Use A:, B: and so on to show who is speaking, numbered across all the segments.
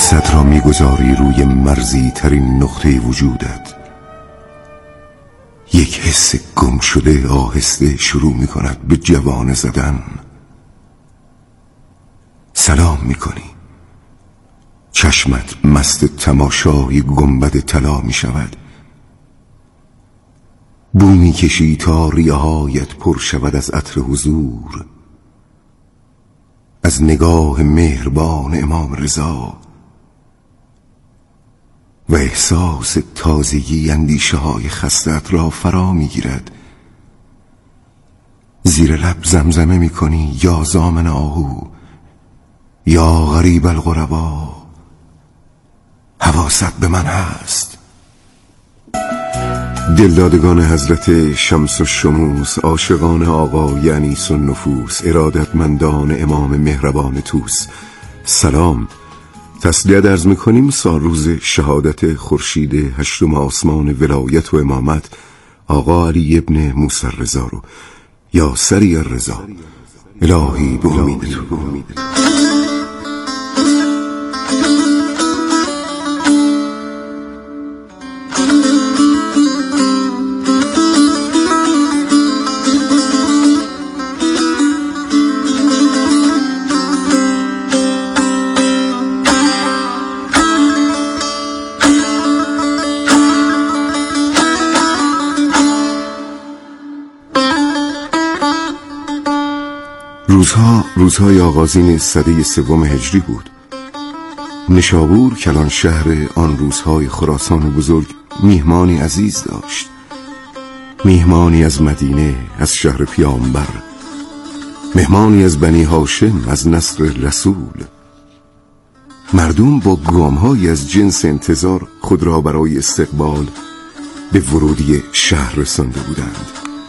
A: جسد را میگذاری روی مرزی ترین نقطه وجودت. یک حس گم شده آهسته شروع میکند به جوانه زدن. سلام میکنی. چشمت مست تماشای گنبد طلا میشود. بو میکشی تا ریه‌هایت پر شود از عطر حضور، از نگاه مهربان امام رضا، و احساس تازگی اندیشه‌های خستت را فرا میگیرد. زیر لب زمزمه میکنی یا زامن آهو، یا غریب الغربا، حواست به من هست. دلدادگان حضرت شمس الشموس، عاشقان آقای انیس النفوس، ارادتمندان امام مهربان توس، سلام. تسلیت عرض میکنیم سال روز شهادت خورشید هشتم آسمان ولایت و امامت آقا علی ابن موسی الرضا رو، یا سری الرضا. الهی به امید تو. روزهای آغازین سده سوم هجری بود. نشابور کلان شهر آن روزهای خراسان بزرگ میهمانی عزیز داشت. میهمانی از مدینه، از شهر پیامبر، مهمانی از بنی هاشم، از نسل رسول. مردم با گام‌هایی از جنس انتظار خود را برای استقبال به ورودی شهر رسانده بودند.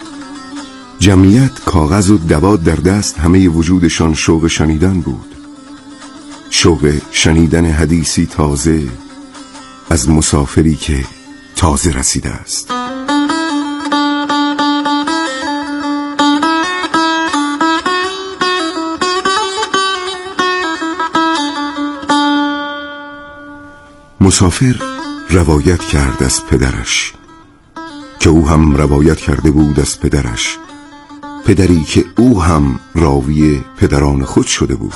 A: جمعیت کاغذ و دوات در دست، همه وجودشان شوق شنیدن بود. شوق شنیدن حدیثی تازه از مسافری که تازه رسیده است. مسافر روایت کرد از پدرش که او هم روایت کرده بود از پدرش، پدری که او هم راوی پدران خود شده بود.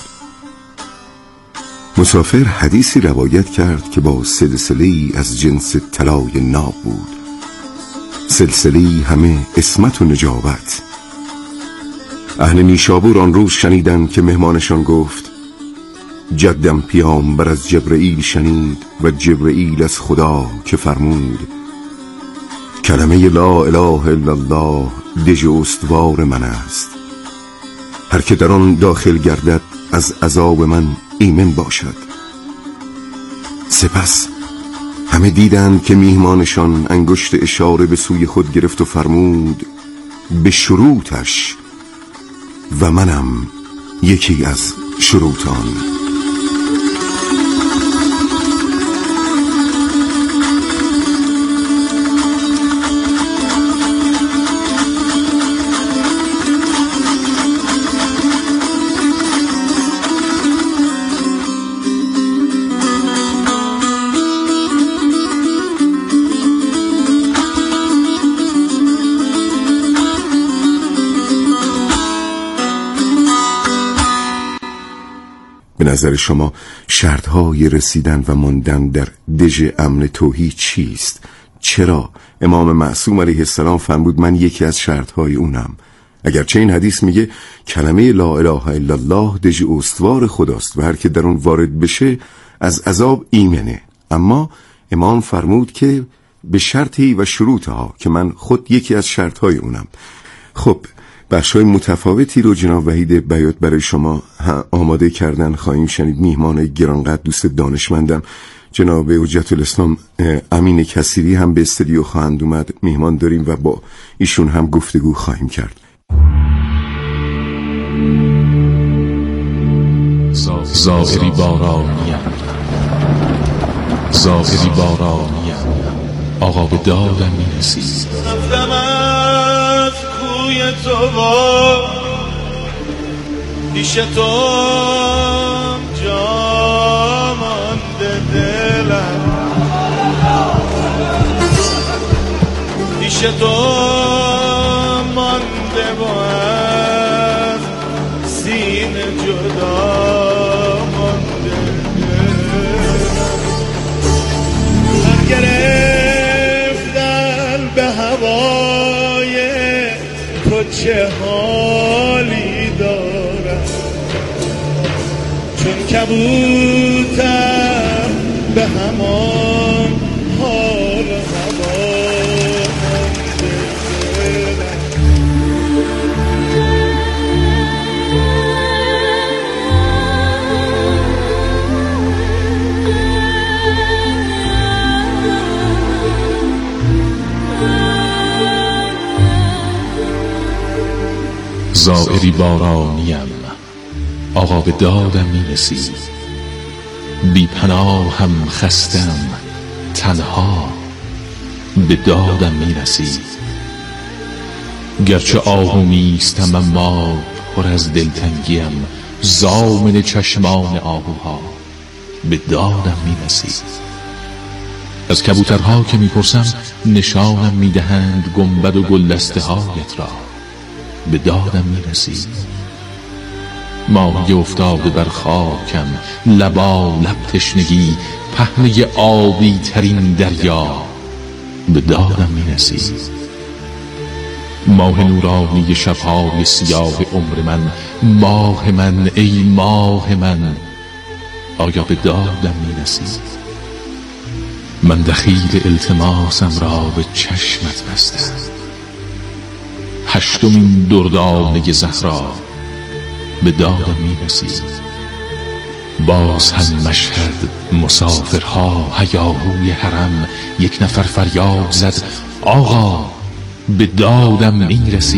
A: مسافر حدیثی روایت کرد که با سلسله‌ای از جنس طلای ناب بود، سلسله‌ای همه عصمت و نجابت. اهل نیشابور آن روز شنیدند که مهمانشان گفت جدم پیامبر از جبرئیل شنید و جبرئیل از خدا که فرمود کلمه لا اله الا الله دژ استوار من است، هر که در آن داخل گردد از عذاب من ایمن باشد. سپس همه دیدند که میهمانشان انگشت اشاره به سوی خود گرفت و فرمود به شروطش، و منم یکی از شروط آن. به نظر شما شرطهای رسیدن و ماندن در دژ امن توحید چیست؟ چرا امام معصوم علیه السلام فرمود من یکی از شرطهای اونم؟ اگرچه این حدیث میگه کلمه لا اله الا الله دژ استوار خداست و هر که در اون وارد بشه از عذاب ایمنه، اما امام فرمود که به شرطی و شروطها که من خود یکی از شرطهای اونم. خب بخشای متفاوتی رو جناب وحید بیات برای شما آماده کردن خواهیم شنید. میهمان گرانقدر دوست دانشمندم جناب حجت الاسلام امین کثیری هم به استودیو خواهند اومد. میهمان داریم و با ایشون هم گفتگو خواهیم کرد.
B: ظاهری بارانیه، ظاهری بارانیه، آقا به دادم میرسید.
C: رفتم از کوی تو با پیش تو جا مانده تو مانده و از سینه جدا مانده من گرفتن به هوای تو چه حالی دارم چون کبوتر به همان حال هوا
B: زائری بارانیم آقا به دادم میرسی بی پناهم خستم تنها به دادم میرسی گرچه آهو نیستم اما پر از دلتنگیم ضامن چشمان آهوها به دادم میرسی از کبوترها که میپرسم نشانم میدهند گنبد و گلدسته هایت را به دادم میرسی ماهی افتاده بر خاکم لبا لب تشنگی پهنه آبی ترین دریا به دادم میرسی ماه نورانی شبهای سیاه عمر من ماه من ای ماه من آیا به دادم میرسی من دخیل التماسم را به چشمت بستم هشتمین دردانه زهرا به دادم میرسی باز هم مشهد مسافرها هیاهوی حرم یک نفر فریاد زد آقا به دادم میرسی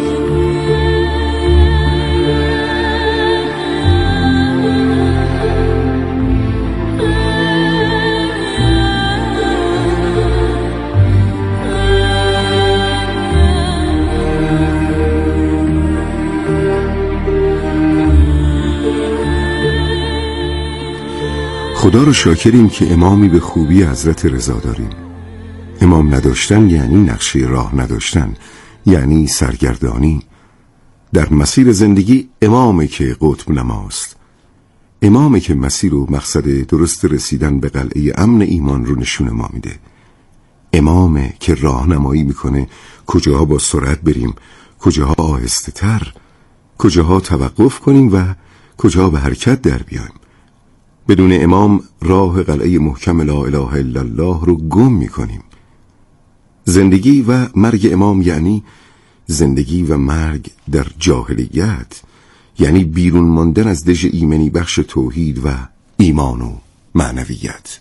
A: خدا رو شاکریم که امامی به خوبی حضرت رضا داریم. امام نداشتن یعنی نقشه راه نداشتن، یعنی سرگردانی. در مسیر زندگی امامه که قطب نماست، امامه که مسیر و مقصد درست رسیدن به قلعه امن ایمان رو نشون ما میده. امامه که راهنمایی میکنه کجاها با سرعت بریم، کجاها آهسته تر، کجاها توقف کنیم و کجاها به حرکت در بیایم. بدون امام راه قلعه محکم لا اله الا الله رو گم میکنیم. زندگی و مرگ امام یعنی زندگی و مرگ در جاهلیت، یعنی بیرون ماندن از دژ ایمنی بخش توحید و ایمان و معنویت.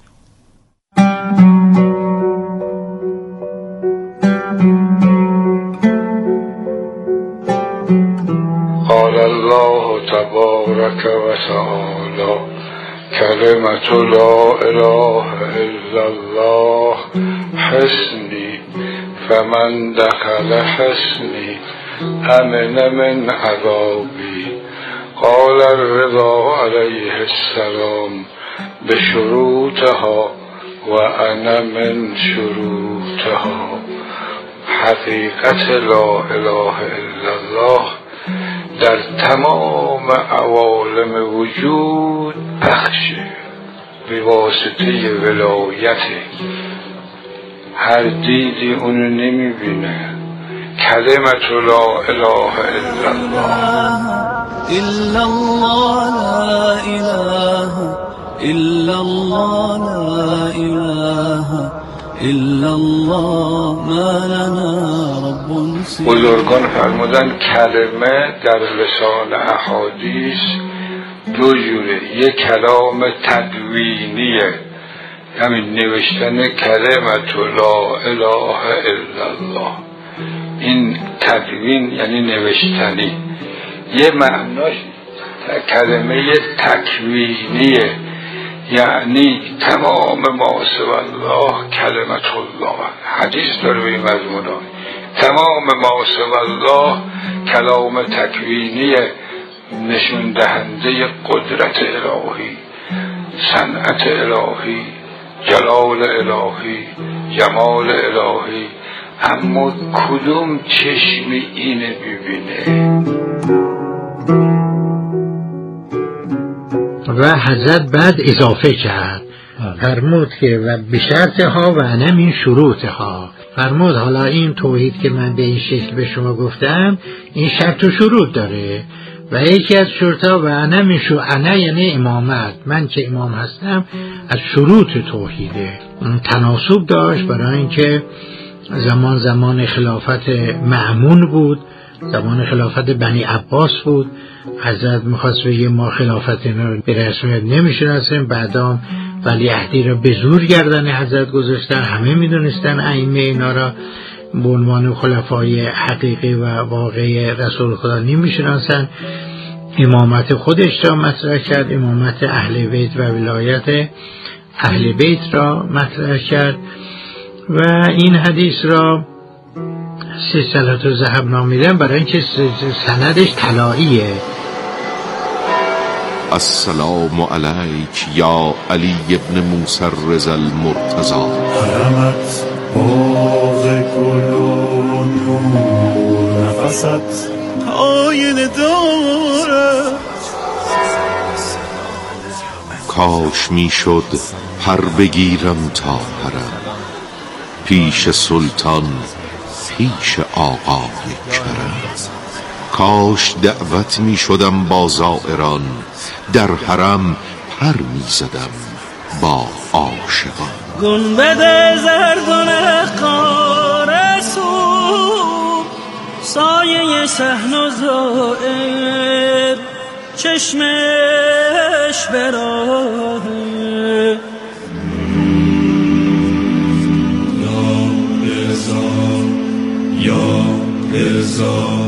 D: قال الله تبارک و تعالی کلمت لا اله الا الله حسنی فمن دخل حسنی امن من عذابی. قال الرضا علیه السلام بشروطها و انا من شروطها. حقیقت لا اله الا الله در تمام عوالم وجود پخشه به واسطه ولایت. هر دیدی اونو نمیبینه. کلمت لا اله الا الله
E: الا الله لا اله الا الله لا اله الا الله ما لنا رب سواه.
D: بزرگان فرمودن کلمه در لسان احادیث دو جوره، یک کلام تدوینیه، همین نوشتن کلمت لا اله الا الله، این تدوین یعنی نوشتنی. یه معناش کلمه تکوینیه، یعنی تمام ما سوی الله کلمت الله. حدیث داره به این مضمون، تمام ما سوی الله کلام تکوینیه، نشون دهنده قدرت الهی، صنعت الهی، جلال الهی، جمال الهی، اما کدوم چشمی اینه ببینه؟
F: و حضرت بعد اضافه کرد فرمود که و بشرطها و نه من شروطها. فرمود حالا این توحید که من به این شکل به شما گفتم این شرط و شروط داره و یکی از شروطها و نه من شروط یعنی امامت، من که امام هستم از شروط توحیده. تناسب داشت برای اینکه زمان خلافت مأمون بود، زمان خلافت بنی عباس بود. حضرت میخواست بگه ما خلافت اینا رو به رسمیت نمیشناسیم، بعدا ولیعهدی را به زور گردن حضرت گذاشتن. همه میدونستن ائمه اینا را به عنوان خلفای حقیقی و واقعی رسول خدا نمیشناسن. امامت خودش را مطرح کرد، امامت اهل بیت و ولایت اهل بیت را مطرح کرد و این حدیث را سلسله الذهب نامیدن برای اینکه سندش طلاییه.
B: السلام علیک یا علی ابن موسی الرضا المرتضی.
C: حرمت باغ گل و نور، نفست آینه داره.
B: کاش میشد پر بگیرم تا حرم، پیش سلطان پیش آقای کرم. کاش دعوت می شدم با زائران، در حرم پر می زدم با عاشقان.
E: گنبد زرد و نقار سوب، سایه صحن و زائر چشمش براه.
C: یا رضا.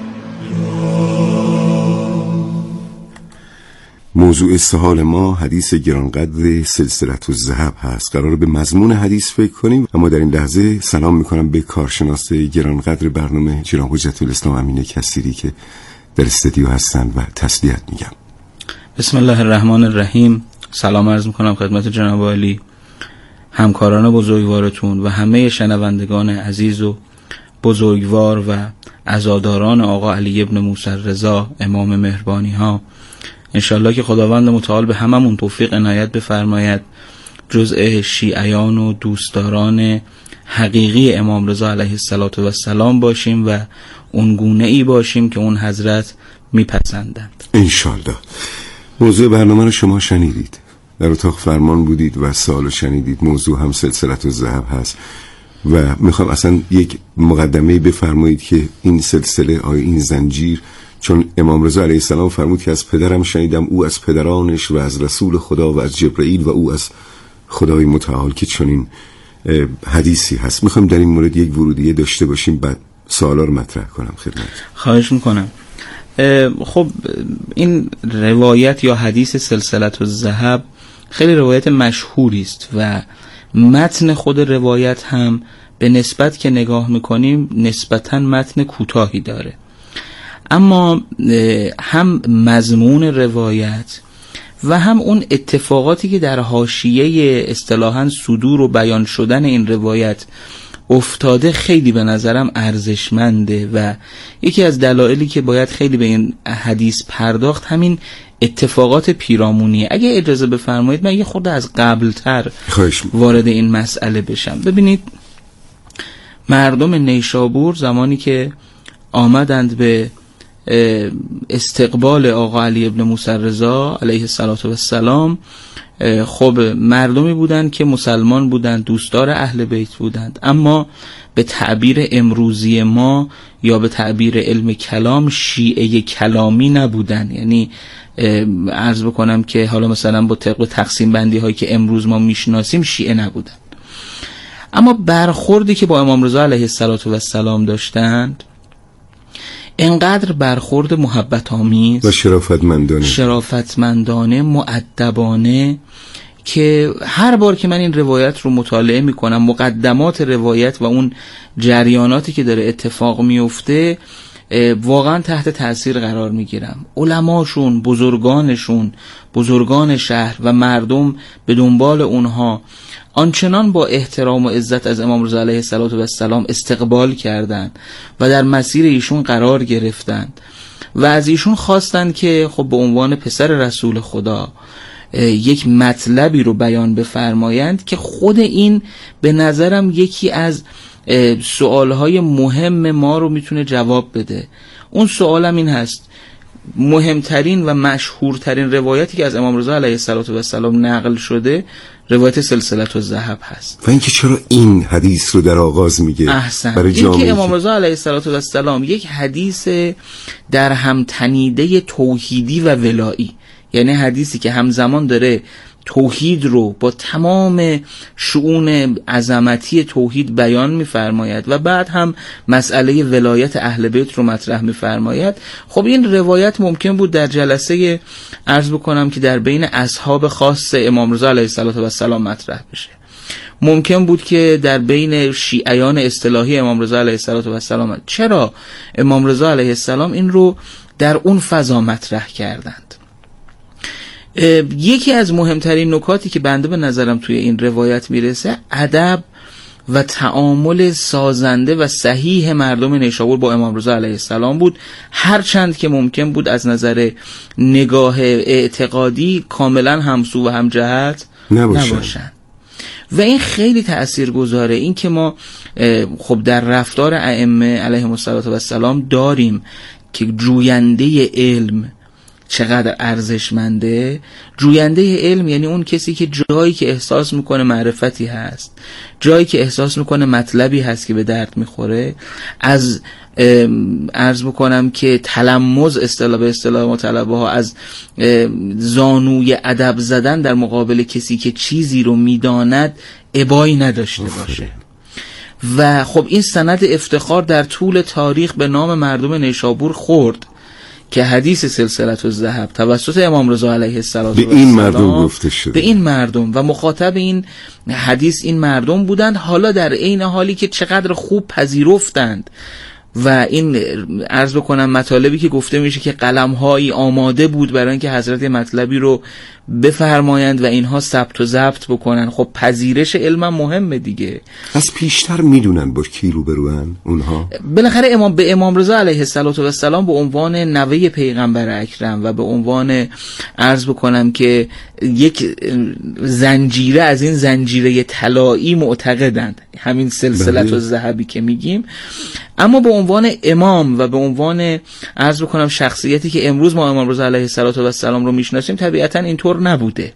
A: موضوع استحال ما حدیث گرانقدر سلسله الذهب هست. قرار به مضمون حدیث فکر کنیم، اما در این لحظه سلام میکنم به کارشناس گرانقدر برنامه جناب حجت الاسلام امین کثیری که در استودیو هستند و تسلیت میگم.
G: بسم الله الرحمن الرحیم. سلام عرض میکنم خدمت جناب عالی، همکاران بزرگوارتون و همه شنوندگان عزیز و بزرگوار و عزاداران آقا علی ابن موسی الرضا امام مهربانی ها. انشالله که خداوند متعال به هممون توفیق عنایت بفرماید جزء شیعیان و دوستداران حقیقی امام رضا علیه السلام باشیم و اون گونه ای باشیم که اون حضرت میپسندند
A: انشالله. موضوع برنامه رو شما شنیدید، در اتاق فرمان بودید و سوالو شنیدید. موضوع هم سلسله الذهب هست و میخوام اصلا یک مقدمه بفرمایید که این سلسله این زنجیر، چون امام رضا علیه السلام فرمود که از پدرم شنیدم، او از پدرانش و از رسول خدا و از جبرئیل و او از خدای متعال که چنین حدیثی هست. میخوام در این مورد یک ورودیه داشته باشیم، بعد سوالا رو مطرح کنم خدمت.
G: خواهش میکنم. خب این روایت یا حدیث سلسله الذهب خیلی روایت مشهوری است و متن خود روایت هم به نسبت که نگاه میکنیم نسبتاً متن کوتاهی داره، اما هم مضمون روایت و هم اون اتفاقاتی که در حاشیه اصطلاحاً صدور و بیان شدن این روایت افتاده خیلی به نظرم ارزشمنده و یکی از دلایلی که باید خیلی به این حدیث پرداخت همین اتفاقات پیرامونیه. اگه اجازه بفرمایید من یه خورده از قبلتر وارد این مسئله بشم. ببینید مردم نیشابور زمانی که آمدند به استقبال آقا علی ابن موسی الرضا علیه السلام، خب مردمی بودند که مسلمان بودند، دوستدار اهل بیت بودند، اما به تعبیر امروزی ما یا به تعبیر علم کلام شیعه کلامی نبودند. یعنی عرض بکنم که حالا مثلا با طبق تقسیم بندی هایی که امروز ما میشناسیم شیعه نبودند، اما برخوردی که با امام رضا علیه السلام داشتند اینقدر برخورد محبت آمیز و شرافتمندانه مؤدبانه که هر بار که من این روایت رو مطالعه میکنم، مقدمات روایت و اون جریاناتی که داره اتفاق میفته، واقعا تحت تأثیر قرار میگیرم. علماشون، بزرگانشون، بزرگان شهر و مردم به دنبال اونها آنچنان با احترام و عزت از امام رضا علیه السلام استقبال کردند و در مسیر ایشون قرار گرفتند و از ایشون خواستند که خب به عنوان پسر رسول خدا یک مطلبی رو بیان بفرمایند که خود این به نظرم یکی از سوالهای مهم ما رو میتونه جواب بده. اون سوالم این هست: مهمترین و مشهورترین روایتی که از امام رضا علیه السلام نقل شده روایت سلسله الذهب هست.
A: و اینکه چرا این حدیث رو در آغاز میگه؟
G: احسن. این که امام رضا علیه السلام یک حدیث در هم تنیده توحیدی و ولایی، یعنی حدیثی که همزمان داره توحید رو با تمام شؤون عظمتی توحید بیان می‌فرماید و بعد هم مسئله ولایت اهل بیت رو مطرح می‌فرماید. خب این روایت ممکن بود در جلسه عرض بکنم که در بین اصحاب خاص امام رضا علیه السلام مطرح بشه، ممکن بود که در بین شیعیان اصطلاحی امام رضا علیه السلام. چرا امام رضا علیه السلام این رو در اون فضا مطرح کردند؟ یکی از مهمترین نکاتی که بنده به نظرم توی این روایت میرسه ادب و تعامل سازنده و صحیح مردم نیشابور با امام رضا علیه السلام بود، هرچند که ممکن بود از نظر نگاه اعتقادی کاملا همسو و همجهت نباشن. و این خیلی تأثیر گذاره. این که ما خب در رفتار ائمه علیهم السلام داریم که جوینده علم چقدر ارزشمنده. جوینده علم یعنی اون کسی که جایی که احساس میکنه معرفتی هست، جایی که احساس میکنه مطلبی هست که به درد میخوره، از عرض بکنم که تلمذ به اصطلاح ما طلبه ها از زانوی ادب زدن در مقابل کسی که چیزی رو میداند ابایی نداشته باشه. و خب این سند افتخار در طول تاریخ به نام مردم نیشابور خورد که حدیث سلسله الذهب توسط امام رضا علیه السلام
A: به این مردم گفته شده،
G: به این مردم و مخاطب این حدیث این مردم بودند. حالا در عین حالی که چقدر خوب پذیرفتند و این عرض بکنم مطالبی که گفته میشه که قلم‌هایی آماده بود برای اینکه حضرت مطلبی رو بفرمایند و اینها ثبت و ضبط بکنن. خب پذیرش علم مهمه دیگه.
A: از پیشتر میدونن با کی روبروان اونها.
G: بالاخره به امام رضا علیه السلام به عنوان نوه پیغمبر اکرم و به عنوان عرض بکنم که یک زنجیره از این زنجیره طلایی معتقدند، همین سلسله الذهبی که میگیم. اما به عنوان امام و به عنوان عرض بکنم شخصیتی که امروز ما امام رضا علیه السلام رو میشناسیم طبیعتاً اینطور نبوده.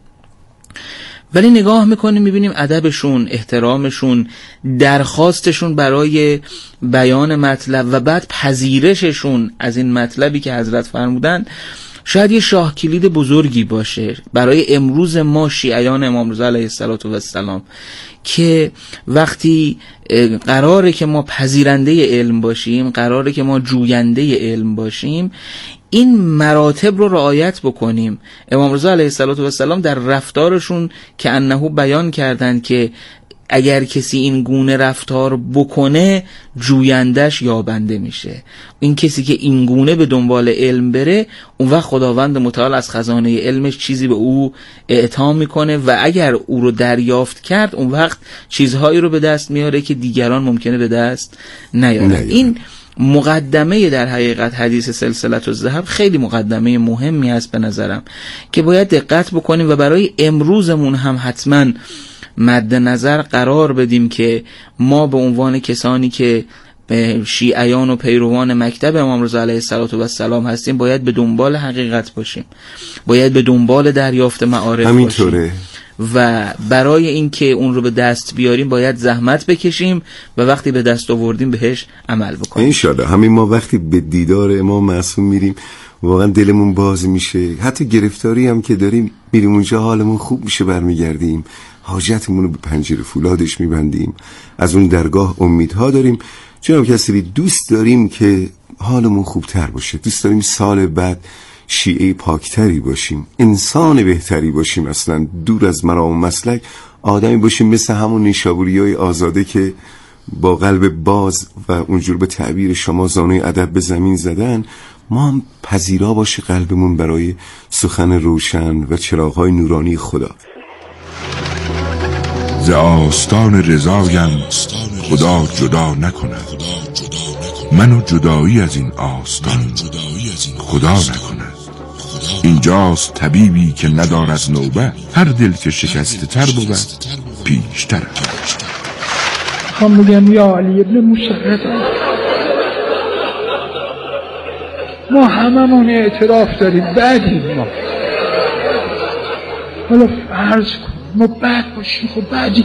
G: ولی نگاه میکنیم میبینیم ادبشون، احترامشون، درخواستشون برای بیان مطلب و بعد پذیرششون از این مطلبی که حضرت فرمودن شاید یه شاه کلید بزرگی باشه برای امروز ما شیعیان امام رضا علیه السلام، که وقتی قراره که ما پذیرنده علم باشیم، قراره که ما جوینده علم باشیم، این مراتب رو رعایت بکنیم. امام رضا علیه السلام در رفتارشون که انهو بیان کردن که اگر کسی این گونه رفتار بکنه جویندش یابنده میشه. این کسی که این گونه به دنبال علم بره، اون وقت خداوند متعال از خزانه علمش چیزی به او اعطا میکنه و اگر او رو دریافت کرد اون وقت چیزهایی رو به دست میاره که دیگران ممکنه به دست نیارن. این مقدمه در حقیقت حدیث سلسله الذهب خیلی مقدمه مهمی است به نظرم که باید دقت بکنیم و برای امروزمون هم حتما مد نظر قرار بدیم که ما به عنوان کسانی که شیعیان و پیروان مکتب امام رضا علیه السلام هستیم باید به دنبال حقیقت باشیم، باید به دنبال دریافت معارف باشیم و برای اینکه اون رو به دست بیاریم باید زحمت بکشیم و وقتی به دست آوردیم بهش عمل بکنیم.
A: انشالله همین ما وقتی به دیدار امام معصوم میریم واقعا دلمون باز میشه، حتی گرفتاری هم که داریم میریم اونجا حالمون خوب میشه، برمیگردیم حاجتمون رو به پنجره فولادش میبندیم، از اون درگاه امیدها داریم. جناب کسری دوست داریم که حالمون خوبتر باشه، دوست داریم سال بعد شیعه پاکتری باشیم، انسان بهتری باشیم، اصلا دور از مرام و مسلک آدمی باشیم مثل همون نیشابوریای آزاده که با قلب باز و اونجور به تعبیر شما زانوی ادب به زمین زدن، ما هم پذیرا باشه قلبمون برای سخن روشن و چراغ‌های نورانی خدا.
H: ز آستان رضایم خدا جدا نکند، منو جدایی از این آستان خدا نکند. اینجاست طبیبی که ندارد نوبت، هر دل که شکسته تر بود پیشتر.
I: هم بگم یا علی ابن مشرف، ما هممون اعتراف داریم بعدیم، ما حالا فرض کن ما بد باشیم، خب بعدی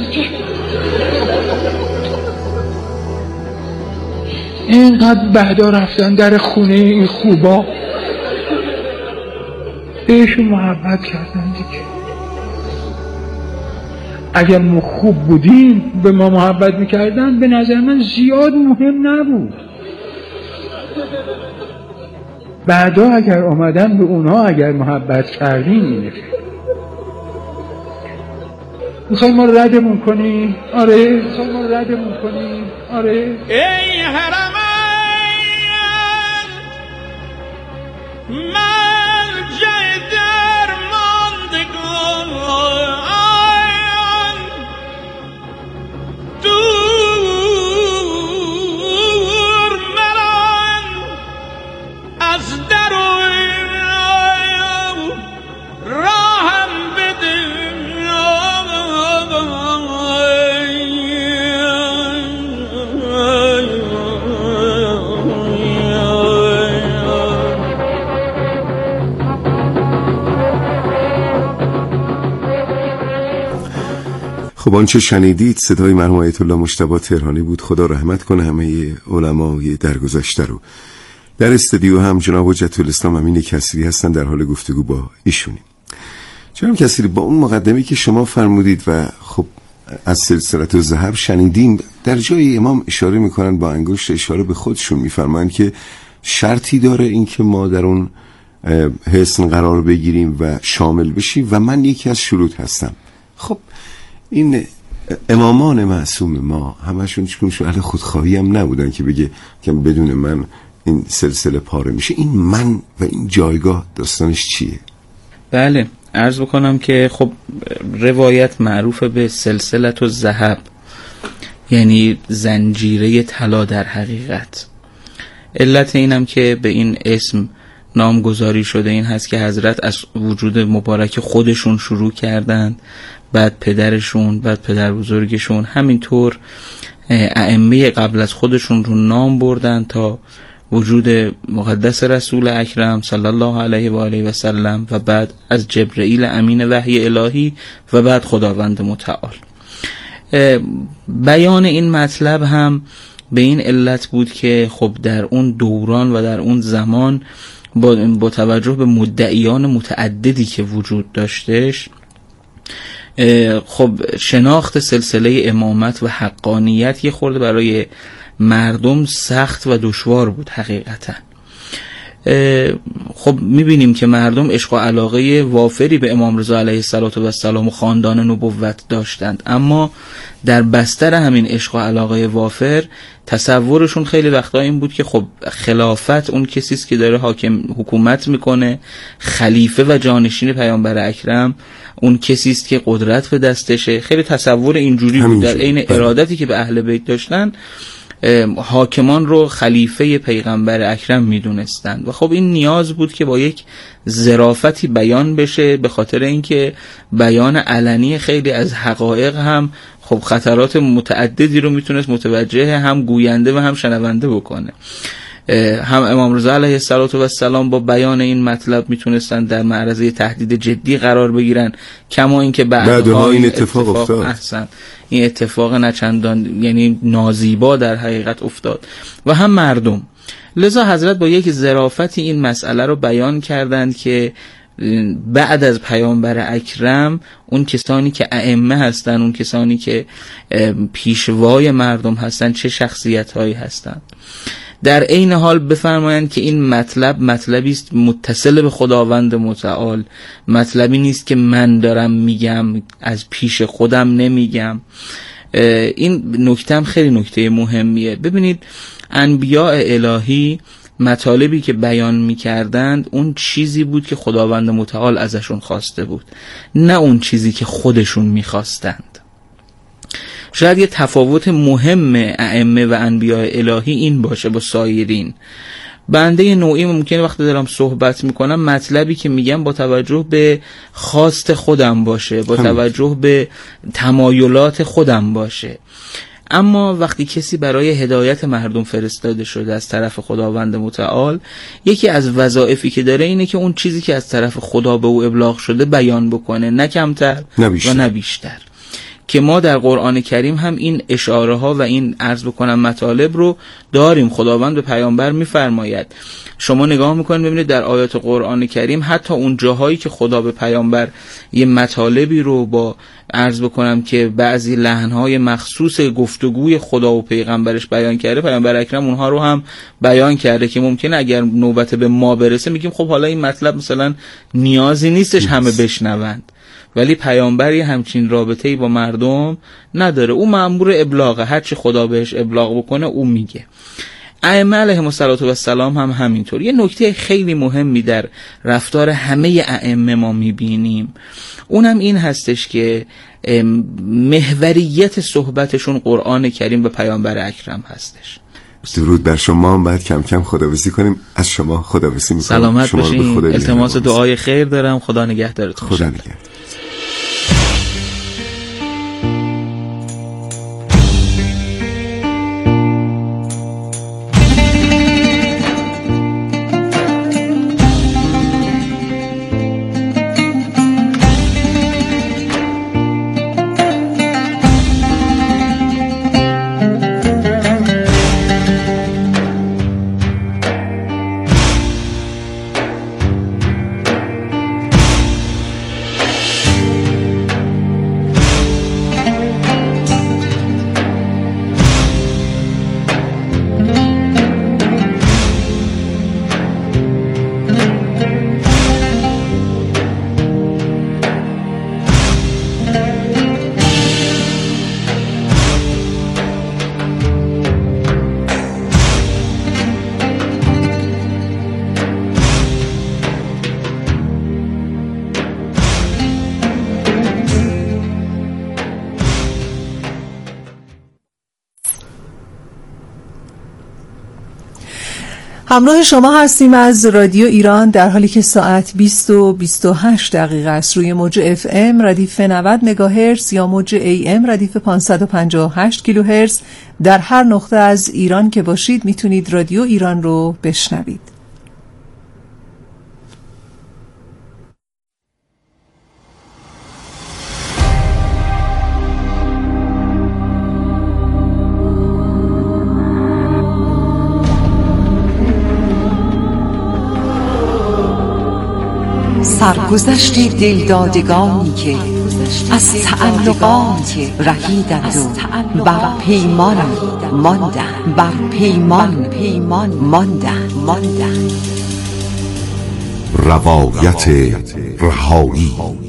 I: اینقدر بعدا رفتن در خونه این خوبا بهشون محبت کردن دیگه. اگر ما خوب بودیم به ما محبت میکردن، به نظر من زیاد مهم نبود. بعدا اگر آمدن به اونا اگر محبت کردیم اینه میخوای ما ردمون کنی؟ آره میخوای ما ردمون کنی؟ آره. ای حرمین مرجع درماندگان، دور مران از در و راهم بده.
A: خب آنچه شنیدید صدای مرحوم آیت الله مجتبی تهرانی بود. خدا رحمت کنه همه علمای درگذشته رو. در استودیو هم جناب حجت الاسلام امین کسری هستن، در حال گفتگو با ایشونیم. جناب کسری، با اون مقدمه‌ای که شما فرمودید و خب از سلسله الذهب شنیدیم، در جای امام اشاره میکنن با انگشت اشاره به خودشون، میفرمایند که شرطی داره این که ما در اون حسن قرار بگیریم و شامل بشیم و من یکی از شروط هستم. خب این امامان معصوم ما همشون چون اهل خودخواهی هم نبودن که بگه که بدون من این سلسله پاره میشه. این من و این جایگاه داستانش چیه؟
G: بله، عرض بکنم که خب روایت معروف به سلسله الذهب، یعنی زنجیره طلا در حقیقت. علت اینم که به این اسم نامگذاری شده این هست که حضرت از وجود مبارک خودشون شروع کردند، بعد پدرشون، بعد پدر بزرگشون، همینطور ائمه قبل از خودشون رو نام بردن تا وجود مقدس رسول اکرم صلی الله علیه و آله و سلم و بعد از جبرئیل امین وحی الهی و بعد خداوند متعال. بیان این مطلب هم به این علت بود که خب در اون دوران و در اون زمان با توجه به مدعیان متعددی که وجود داشتش، خب شناخت سلسله امامت و حقانیت یه خورده برای مردم سخت و دشوار بود حقیقتا. خب میبینیم که مردم عشق و علاقه وافری به امام رضا علیه السلام و خاندان نبوت داشتند، اما در بستر همین عشق و علاقه وافر تصورشون خیلی وقتا این بود که خب خلافت اون کسیست که داره حکومت میکنه، خلیفه و جانشین پیامبر اکرم اون کسیست که قدرت به دستشه. خیلی تصور اینجوری بود در عین ارادتی که به اهل بیت داشتن، حاکمان رو خلیفه پیغمبر اکرم میدونستند و خب این نیاز بود که با یک ظرافتی بیان بشه، به خاطر اینکه بیان علنی خیلی از حقایق هم خب خطرات متعددی رو میتونست متوجه هم گوینده و هم شنونده بکنه. هم امام رضا علیه السلام با بیان این مطلب میتونستن در معرض تهدید جدی قرار بگیرن، کما اینکه بعدها این اتفاق افتاد. احسن، این اتفاق نچندان یعنی نازیبا در حقیقت افتاد و هم مردم. لذا حضرت با یک ظرافتی این مسئله رو بیان کردند که بعد از پیامبر اکرم اون کسانی که ائمه هستن، اون کسانی که پیشوای مردم هستن چه شخصیت هایی هستن. در عین حال بفرمایند که این مطلب مطلبی است متصل به خداوند متعال، مطلبی نیست که من دارم میگم از پیش خودم نمیگم. این نکته هم خیلی نکته مهمیه. ببینید انبیاء الهی مطالبی که بیان می‌کردند اون چیزی بود که خداوند متعال ازشون خواسته بود، نه اون چیزی که خودشون می‌خواستند. شاید یه تفاوت مهم ائمه و انبیاء الهی این باشه با سایرین. بنده نوعی ممکنه وقتی دارم صحبت میکنم مطلبی که میگم با توجه به خواست خودم باشه، با توجه به تمایلات خودم باشه، اما وقتی کسی برای هدایت مردم فرستاده شده از طرف خداوند متعال، یکی از وظایفی که داره اینه که اون چیزی که از طرف خدا به او ابلاغ شده بیان بکنه، نه کمتر و نه بیشتر. که ما در قرآن کریم هم این اشاره ها و این عرض بکنم مطالب رو داریم. خداوند به پیامبر میفرماید، شما نگاه میکنید ببینید در آیات قرآن کریم حتی اون جاهایی که خدا به پیامبر یه مطالبی رو با عرض بکنم که بعضی لحنهای مخصوص گفتگوی خدا و پیغمبرش بیان کرده، پیامبر اکرم اونها رو هم بیان کرده که ممکنه اگر نوبت به ما برسه میگیم خب حالا این مطلب مثلا نیازی نیستش همه بشنوند، ولی پیامبر یه همچین رابطه‌ای با مردم نداره. او مأمور ابلاغه، هر چی خدا بهش ابلاغ بکنه او میگه. ائمه علیهم السلام هم همینطور. یه نکته خیلی مهمی در رفتار همه ائمه ما میبینیم، اونم این هستش که محوریت صحبتشون قرآن کریم و پیامبر اکرم هستش.
A: درود بر شما. هم باید کم کم خداحافظی کنیم. از شما خداحافظی میکنم.
G: سلامت باشین. التماس دعای خیر دارم. خدا نگهدارتون.
A: خدا نگهدار.
J: همراه شما هستیم از رادیو ایران، در حالی که ساعت 20 و 28 دقیقه است. روی موج FM ردیف 90 مگاهرتز یا موج AM ردیف 558 کیلوهرتز در هر نقطه از ایران که باشید میتونید رادیو ایران رو بشنوید.
K: سرگذشت دلدادگانی که از تعلقات رهیدند و بر پیمان ماندند، بر پیمان ماندند.
H: روایت رهایی.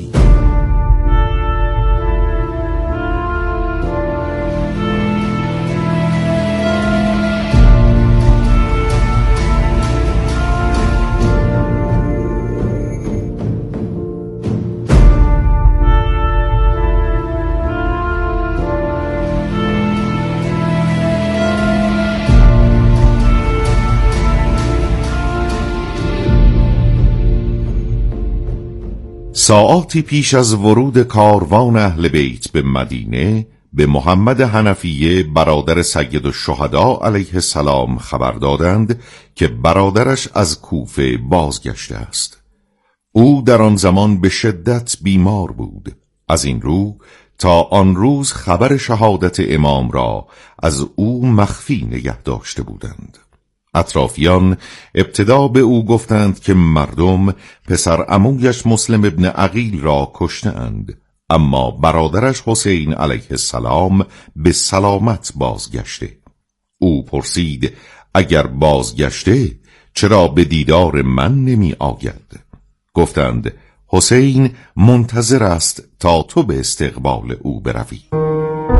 H: ساعاتی پیش از ورود کاروان اهل بیت به مدینه، به محمد حنفیه برادر سید الشهدا علیه السلام خبر دادند که برادرش از کوفه بازگشته است. او در آن زمان به شدت بیمار بود. از این رو تا آن روز خبر شهادت امام را از او مخفی نگه داشته بودند. اطرافیان ابتدا به او گفتند که مردم پسر عمویش مسلم ابن عقیل را کشتند، اما برادرش حسین علیه السلام به سلامت بازگشته. او پرسید اگر بازگشته چرا به دیدار من نمی آید؟ گفتند حسین منتظر است تا تو به استقبال او بروی.